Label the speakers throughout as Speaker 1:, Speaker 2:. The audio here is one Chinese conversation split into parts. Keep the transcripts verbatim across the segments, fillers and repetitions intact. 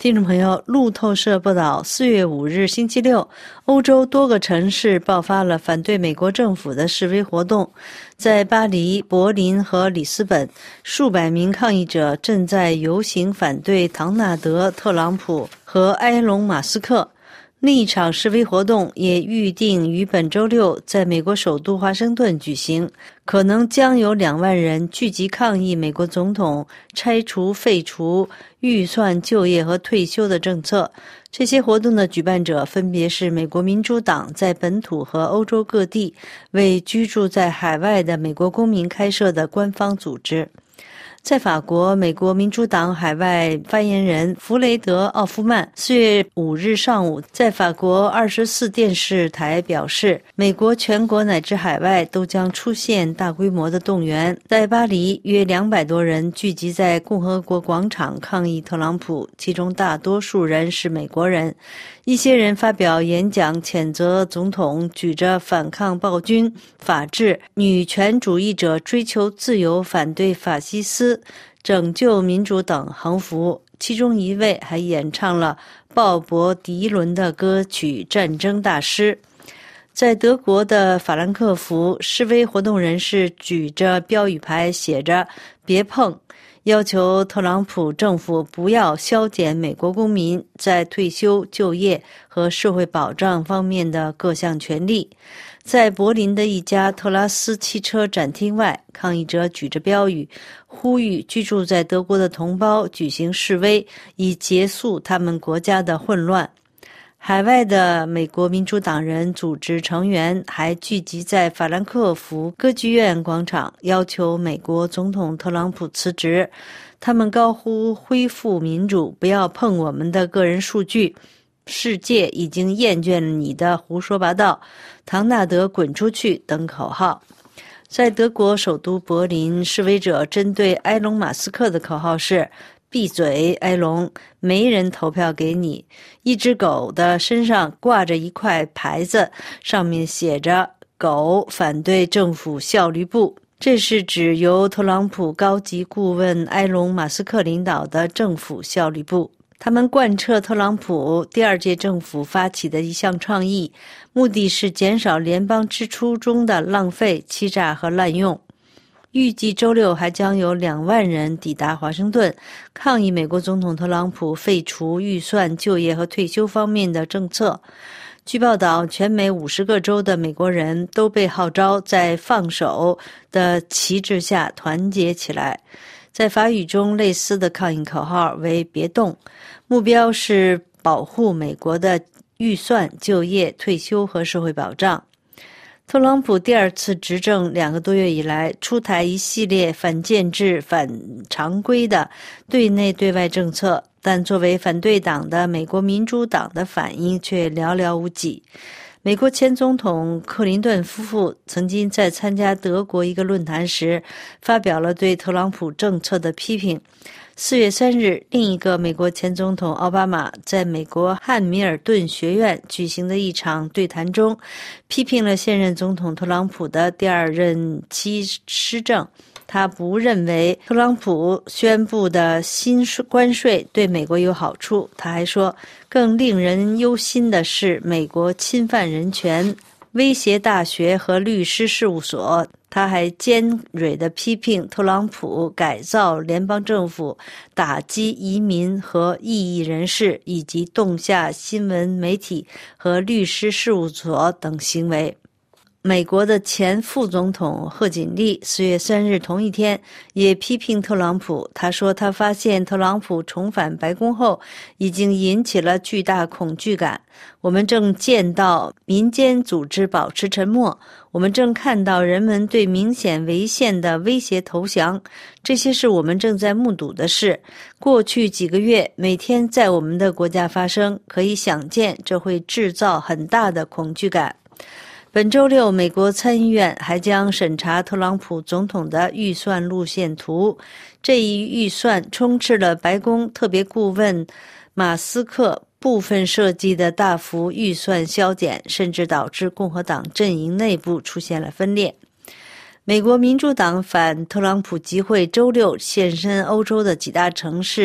Speaker 1: 听众朋友，路透社报道，四月五日星期六，欧洲多个城市爆发了反对美国政府的示威活动。在巴黎、柏林和里斯本，数百名抗议者正在游行反对唐纳德·特朗普和埃隆·马斯克。另一场示威活动也预定于本周六在美国首都华盛顿举行，可能将有两万人聚集抗议美国总统拆除、废除预算、就业和退休的政策。这些活动的举办者分别是美国民主党在本土和欧洲各地为居住在海外的美国公民开设的官方组织。在法国，美国民主党海外发言人弗雷德·奥夫曼四月五日上午在法国二十四电视台表示，美国全国乃至海外都将出现大规模的动员。在巴黎，约两百多人聚集在共和国广场抗议特朗普，其中大多数人是美国人。一些人发表演讲，谴责总统举着反抗暴君、法治、女权主义者追求自由、反对法西斯、拯救民主等横幅。其中一位还演唱了鲍勃·迪伦的歌曲《战争大师》。在德国的法兰克福，示威活动人士举着标语牌，写着“别碰”，要求特朗普政府不要削减美国公民在退休、就业和社会保障方面的各项权利。在柏林的一家特拉斯汽车展厅外，抗议者举着标语，呼吁居住在德国的同胞举行示威，以结束他们国家的混乱。海外的美国民主党人组织成员还聚集在法兰克福歌剧院广场，要求美国总统特朗普辞职。他们高呼恢复民主，不要碰我们的个人数据，世界已经厌倦了你的胡说八道，唐纳德滚出去等口号。在德国首都柏林，示威者针对埃隆·马斯克的口号是闭嘴，埃隆，没人投票给你。一只狗的身上挂着一块牌子，上面写着狗反对政府效率部。这是指由特朗普高级顾问埃隆·马斯克领导的政府效率部。他们贯彻特朗普第二届政府发起的一项倡议，目的是减少联邦支出中的浪费、欺诈和滥用。预计周六还将有两万人抵达华盛顿，抗议美国总统特朗普废除预算、就业和退休方面的政策。据报道，全美五十个州的美国人都被号召在放手的旗帜下团结起来。在法语中，类似的抗议口号为“别动”，目标是保护美国的预算、就业、退休和社会保障。特朗普第二次执政两个多月以来，出台一系列反建制、反常规的对内对外政策，但作为反对党的美国民主党的反应却寥寥无几。美国前总统克林顿夫妇曾经在参加德国一个论坛时，发表了对特朗普政策的批评。四月三日，另一个美国前总统奥巴马在美国汉密尔顿学院举行的一场对谈中，批评了现任总统特朗普的第二任期施政。他不认为特朗普宣布的新关税对美国有好处。他还说，更令人忧心的是美国侵犯人权，威胁大学和律师事务所。他还尖锐地批评特朗普改造联邦政府、打击移民和异议人士，以及冻下新闻媒体和律师事务所等行为。美国的前副总统贺锦丽四月三日同一天也批评特朗普。他说，他发现特朗普重返白宫后已经引起了巨大恐惧感。我们正见到民间组织保持沉默，我们正看到人们对明显违宪的威胁投降，这些是我们正在目睹的事。过去几个月每天在我们的国家发生，可以想见这会制造很大的恐惧感。本周六，美国参议院还将审查特朗普总统的预算路线图。这一预算充斥了白宫特别顾问马斯克部分设计的大幅预算削减，甚至导致共和党阵营内部出现了分裂。美国民主党反特朗普集会周六现身欧洲的几大城市，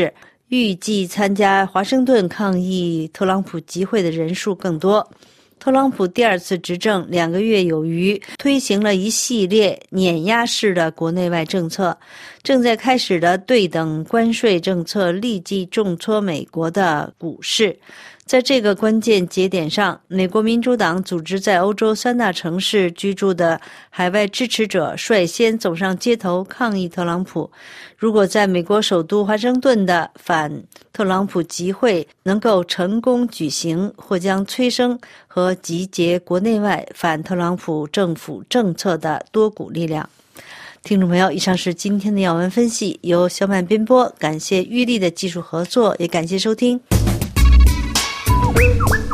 Speaker 1: 预计参加华盛顿抗议特朗普集会的人数更多。特朗普第二次执政两个月有余，推行了一系列碾压式的国内外政策，正在开始的对等关税政策立即重挫美国的股市。在这个关键节点上，美国民主党组织在欧洲三大城市居住的海外支持者率先走上街头抗议特朗普。如果在美国首都华盛顿的反特朗普集会能够成功举行，或将催生和集结国内外反特朗普政府政策的多股力量。听众朋友，以上是今天的要闻分析，由小满编播，感谢玉丽的技术合作，也感谢收听。Thank you.